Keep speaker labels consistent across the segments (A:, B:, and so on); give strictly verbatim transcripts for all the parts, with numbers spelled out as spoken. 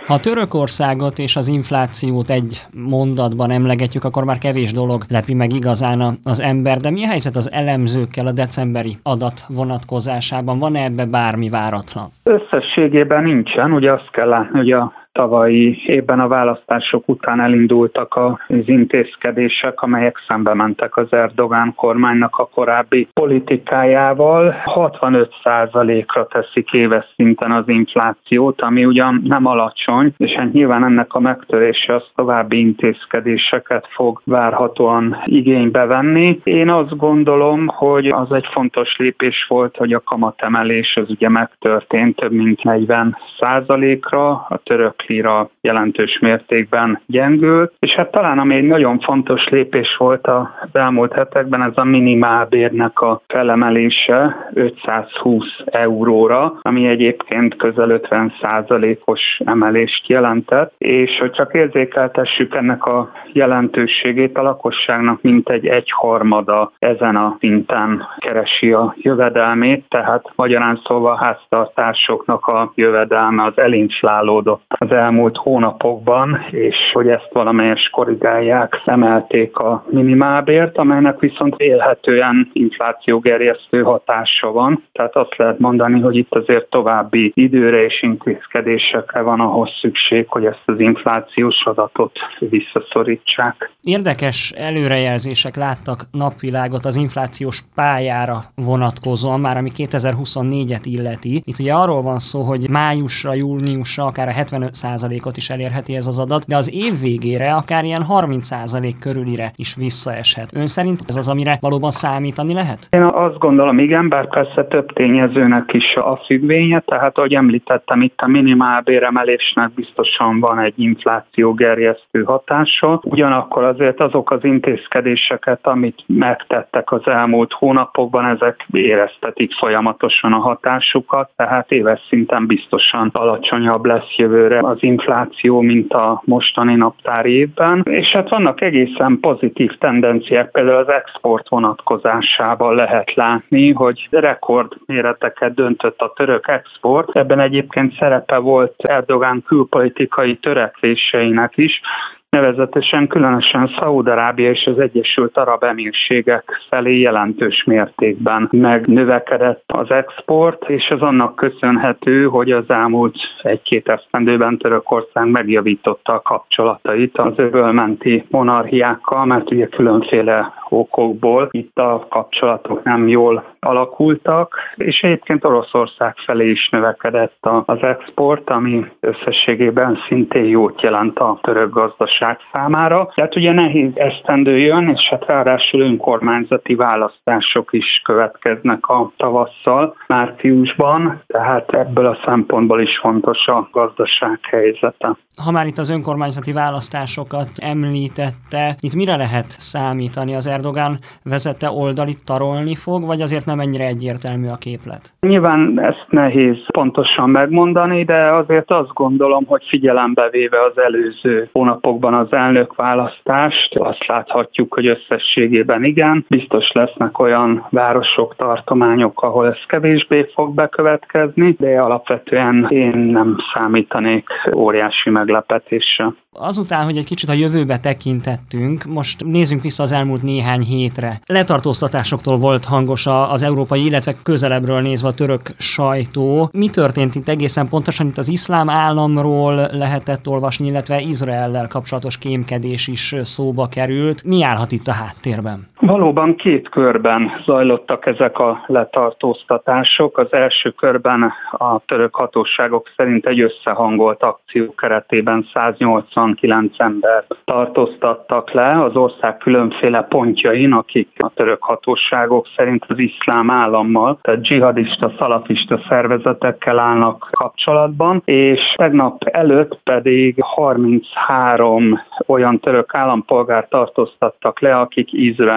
A: Ha Törökországot és az inflációt egy mondatban emlegetjük, akkor már kevés dolog lepi meg igazán az ember, de mi a helyzet az elemzőkkel a decemberi adat vonatkozásában? Van-e ebbe bármi váratlan?
B: Összességében nincsen, ugye azt kell látni, hogy a tavalyi évben a választások után elindultak az intézkedések, amelyek szembe mentek az Erdogán kormánynak a korábbi politikájával. hatvanöt százalékra teszik éves szinten az inflációt, ami ugyan nem alacsony, és hát nyilván ennek a megtörése az további intézkedéseket fog várhatóan igénybe venni. Én azt gondolom, hogy az egy fontos lépés volt, hogy a kamatemelés az ugye megtörtént több mint negyven százalékra, a török lira jelentős mértékben gyengült, és hát talán ami egy nagyon fontos lépés volt az elmúlt hetekben, ez a minimálbérnek a felemelése ötszázhúsz euróra, ami egyébként közel ötven százalékos emelést jelentett, és hogy csak érzékeltessük ennek a jelentőségét, a lakosságnak mintegy egyharmada ezen a szinten keresi a jövedelmét, tehát magyarán szólva a háztartásoknak a jövedelme az elinflálódott az elmúlt hónapokban, és hogy ezt valamelyes korrigálják, emelték a minimálbért, amelynek viszont élhetően inflációgerjesztő hatása van. Tehát azt lehet mondani, hogy itt azért további időre és intézkedésekre van ahhoz szükség, hogy ezt az inflációs adatot visszaszorítsák.
A: Érdekes előrejelzések láttak napvilágot az inflációs pályára vonatkozóan, már ami kétezer-huszonnégyet illeti. Itt ugye arról van szó, hogy májusra, júniusra akár a hetvenöt százalékot is elérheti ez az adat, de az év végére akár ilyen harminc százalék körülire is visszaeshet. Ön szerint ez az, amire valóban számítani lehet?
B: Én azt gondolom, igen, bár persze több tényezőnek is a függvénye, tehát ahogy említettem, itt a minimálbéremelésnek biztosan van egy inflációgerjesztő hatása. Ugyanakkor azért azok az intézkedéseket, amit megtettek az elmúlt hónapokban, ezek éreztetik folyamatosan a hatásukat, tehát éves szinten biztosan alacsonyabb lesz jövőre az infláció, mint a mostani naptári évben. És hát vannak egészen pozitív tendenciák, például az export vonatkozásában lehet látni, hogy rekordméreteket döntött a török export. Ebben egyébként szerepe volt Erdogán külpolitikai törekvéseinek is, nevezetesen különösen Szaúd-Arábia és az Egyesült Arab Emírségek felé jelentős mértékben megnövekedett az export, és ez annak köszönhető, hogy az elmúlt egy-két esztendőben Törökország megjavította a kapcsolatait az öbölmenti monarchiákkal, mert ugye különféle okokból itt a kapcsolatok nem jól alakultak, és egyébként Oroszország felé is növekedett az export, ami összességében szintén jót jelent a török gazdaság számára. Tehát ugye nehéz esztendő jön, és hát ráadásul önkormányzati választások is következnek a tavasszal, márciusban, tehát ebből a szempontból is fontos a gazdaság helyzete.
A: Ha már itt az önkormányzati választásokat említette, itt mire lehet számítani? Az Erdogán vezette oldal itt tarolni fog, vagy azért nem ennyire egyértelmű a képlet?
B: Nyilván ezt nehéz pontosan megmondani, de azért azt gondolom, hogy figyelembe véve az előző hónapokban az elnökválasztást, azt láthatjuk, hogy összességében igen, biztos lesznek olyan városok, tartományok, ahol ez kevésbé fog bekövetkezni, de alapvetően én nem számítanék óriási meglepetésre.
A: Azután, hogy egy kicsit a jövőbe tekintettünk, most nézzünk vissza az elmúlt néhány hétre. Letartóztatásoktól volt hangos az európai, illetve közelebbről nézve a török sajtó. Mi történt itt egészen pontosan? Itt az iszlám államról lehetett olvasni, illetve Izraellel kapcsolatos kémkedés is szóba került. Mi állhat itt a háttérben?
B: Valóban két körben zajlottak ezek a letartóztatások. Az első körben a török hatóságok szerint egy összehangolt akció keretében száznyolcvankilenc embert tartóztattak le az ország különféle pontjain, akik a török hatóságok szerint az iszlám állammal, tehát dzsihadista, szalafista szervezetekkel állnak kapcsolatban, és tegnap előtt pedig harminchárom olyan török állampolgárt tartóztattak le, akik Izraelnek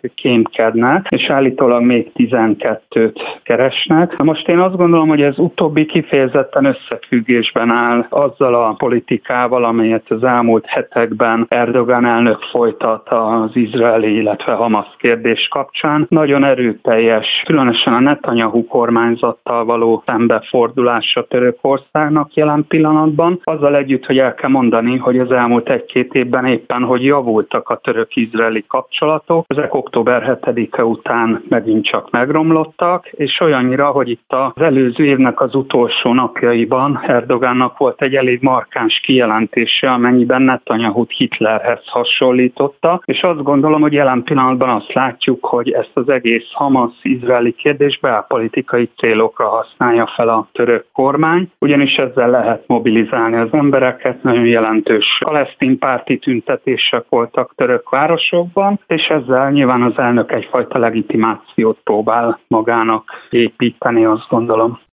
B: kémkednek, és állítólag még tizenkettőt keresnek. Most én azt gondolom, hogy ez utóbbi kifejezetten összefüggésben áll azzal a politikával, amelyet az elmúlt hetekben Erdogan elnök folytat az izraeli, illetve Hamasz kérdés kapcsán. Nagyon erőteljes, különösen a Netanyahu kormányzattal való szembefordulása Törökországnak jelen pillanatban. Azzal együtt, hogy el kell mondani, hogy az elmúlt egy-két évben éppen, hogy javultak a török-izraeli kapcsolatok, ezek október hetedike után megint csak megromlottak, és olyannyira, hogy itt az előző évnek az utolsó napjaiban Erdogánnak volt egy elég markáns kijelentése, amennyiben Netanyahut Hitlerhez hasonlította, és azt gondolom, hogy jelen pillanatban azt látjuk, hogy ezt az egész Hamasz-izraeli kérdés belpolitikai célokra használja fel a török kormány, ugyanis ezzel lehet mobilizálni az embereket, nagyon jelentős palesztin párti tüntetések voltak török városokban, és ezzel nyilván az elnök egyfajta legitimációt próbál magának építeni, azt gondolom.